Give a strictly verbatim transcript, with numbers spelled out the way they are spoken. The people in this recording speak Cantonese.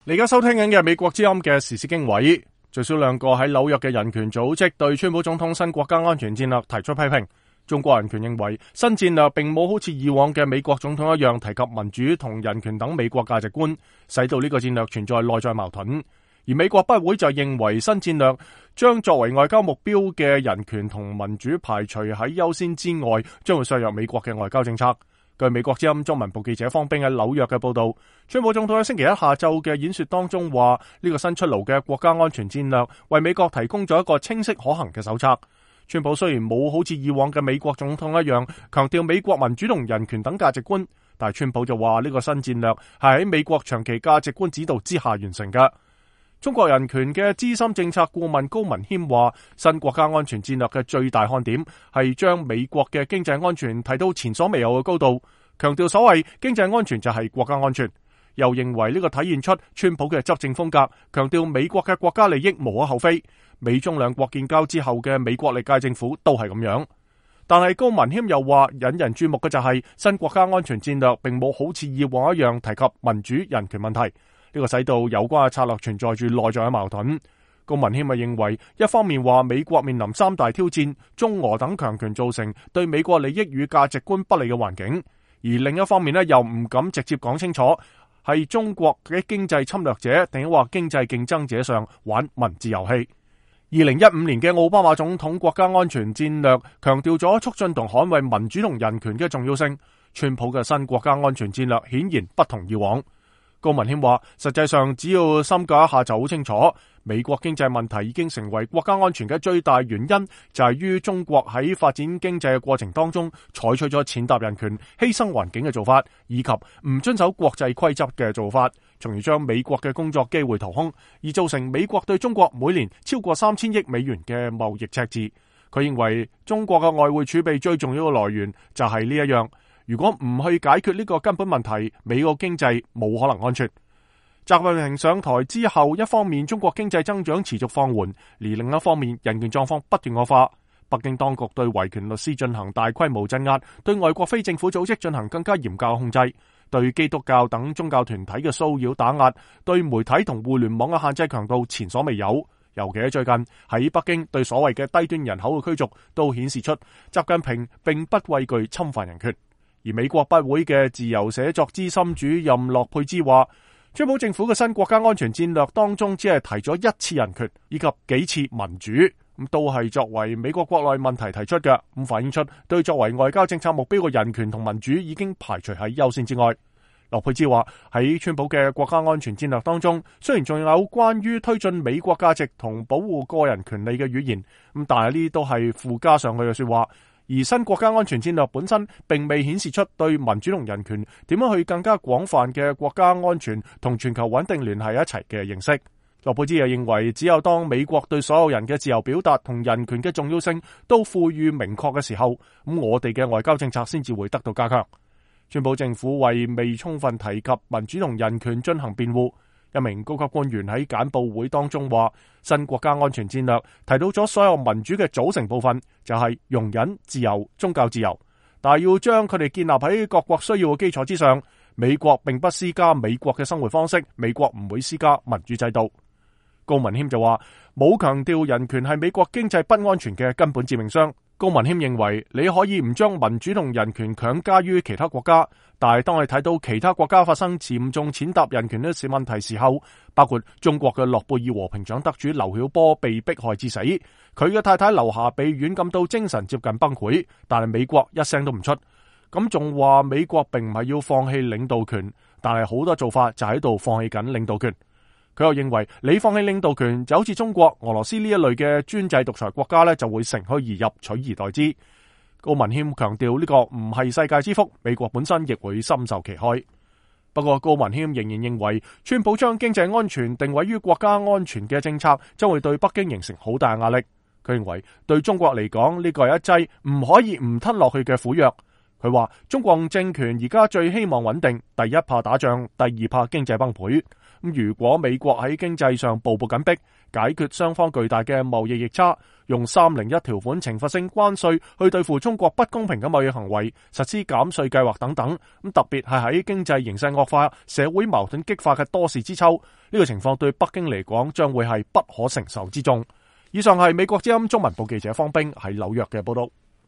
你而家收聽緊嘅美國之音嘅時事經緯，最少兩個喺紐約嘅人權組織對川普總統新國家安全戰略提出批評。中國人權認為新戰略並冇好似以往嘅美國總統一樣提及民主同人權等美國價值觀，使到呢個戰略存在內在矛盾。而美國不會就認為新戰略將作為外交目標嘅人權同民主排除喺優先之外，將會削弱美國嘅外交政策。據美國之音中文部記者方冰喺紐約嘅報道，川普總統喺星期一下晝嘅演說當中話，呢個新出爐嘅國家安全戰略為美國提供咗一個清晰可行嘅手冊。川普雖然冇好似以往嘅美國總統一樣強調美國民主同人權等價值觀，但係川普就話呢個新戰略係喺美國長期價值觀指導之下完成嘅。中國人權嘅資深政策顧問高文謙話，新國家安全戰略嘅最大看點係將美國嘅經濟安全提到前所未有嘅高度，強調所謂經濟安全就係國家安全。又認為呢個體現出川普嘅執政風格，強調美國嘅國家利益無可厚非。美中兩國建交之後嘅美國歷屆政府都係咁樣。但係高文謙又話，引人注目嘅就係新國家安全戰略並冇好似以往一樣提及民主人權問題。呢個使到有關嘅策略存在住內在嘅矛盾。高文謙咪認為，一方面話美國面臨三大挑戰，中俄等強權造成對美國利益與價值觀不利嘅環境；而另一方面呢，又唔敢直接講清楚係中國嘅經濟侵略者定係話經濟競爭者上玩文字遊戲。二零一五年嘅奧巴馬總統國家安全戰略強調咗促進同捍衛民主同人權嘅重要性。川普嘅新國家安全戰略顯然不同以往。高文謙話，實際上只要深究一下就好清楚，美國經濟問題已經成為國家安全嘅最大原因，就係於中國喺發展經濟嘅過程當中採取咗踐踏人權、犧牲環境嘅做法，以及唔遵守國際規則嘅做法，從而將美國嘅工作機會掏空，而造成美國對中國每年超過三千億美元嘅貿易赤字。佢認為中國嘅外匯儲備最重要嘅來源就係呢一樣。如果唔去解決呢個根本問題，美國經濟冇可能安全。習近平上台之後，一方面中國經濟增長持續放緩，而另一方面人權狀況不斷惡化。北京當局對維權律師進行大規模鎮壓，對外國非政府組織進行更加嚴格控制，對基督教等宗教團體嘅騷擾打壓，對媒體同互聯網嘅限制強度前所未有。尤其喺最近喺北京對所謂嘅低端人口嘅驅逐，都顯示出習近平並不畏懼侵犯人權。而美國筆會嘅自由寫作資深主任洛佩茲話，川普政府嘅新國家安全戰略當中只係提咗一次人權以及幾次民主，咁都係作為美國國內問題提出嘅，咁反映出對作為外交政策目標嘅人權同民主已經排除喺優先之外。洛佩茲話，喺川普嘅國家安全戰略當中，雖然仲有關於推進美國價值同保護個人權利嘅語言，咁但係呢都係附加上去嘅說話。而新國家安全戰略本身並未顯示出對民主同人權點樣去更加廣泛嘅國家安全同全球穩定聯繫一齊嘅認識。洛佩茲又認為，只有當美國對所有人嘅自由表達同人權嘅重要性都賦予明確嘅時候，咁我哋嘅外交政策先至會得到加強。川普政府為未充分提及民主同人權進行辯護。一名高級官員喺簡報會當中話，新國家安全戰略提到咗所有民主嘅組成部分，就係容忍、自由、宗教自由，但係要將佢哋建立喺各國需要嘅基礎之上。美國並不施加美國嘅生活方式，美國唔會施加民主制度。高文謙就話，冇強調人權係美國經濟不安全嘅根本致命傷。高文謙認為，你可以唔將民主同人權強加於其他國家，但係當你睇到其他國家發生嚴重踐踏人權呢啲問題時候，包括中國嘅諾貝爾和平獎得主劉曉波被迫害致死，佢嘅太太劉霞被軟禁到精神接近崩潰，但係美國一聲都唔出，咁仲話美國並唔係要放棄領導權，但係好多做法就喺度放棄緊領導權。佢又認為，你放棄領導權就好似中國、俄羅斯呢一類嘅專制獨裁國家呢，就會乘虛而入，取而代之。高文謙強調呢個唔係世界之福，美國本身亦會深受其害。不過高文謙仍然認為，川普將經濟安全定位於國家安全嘅政策，將會對北京形成好大壓力。佢認為對中國嚟講，呢個係一劑唔可以唔吞落去嘅苦藥。佢話中共政權而家最希望穩定，第一怕打仗，第二怕經濟崩潰。 咁如果美國喺經濟上步步緊逼，解決雙方巨大嘅貿易逆差，用三零一條款懲罰性關稅去對付中國不公平嘅貿易行為，實施減稅計劃等等，咁特別係喺經濟形勢惡化、社會矛盾激化嘅多事之秋，呢個情況對北京嚟講將會係不可承受之重。以上係美國之音中文部記者方冰喺紐約嘅報道。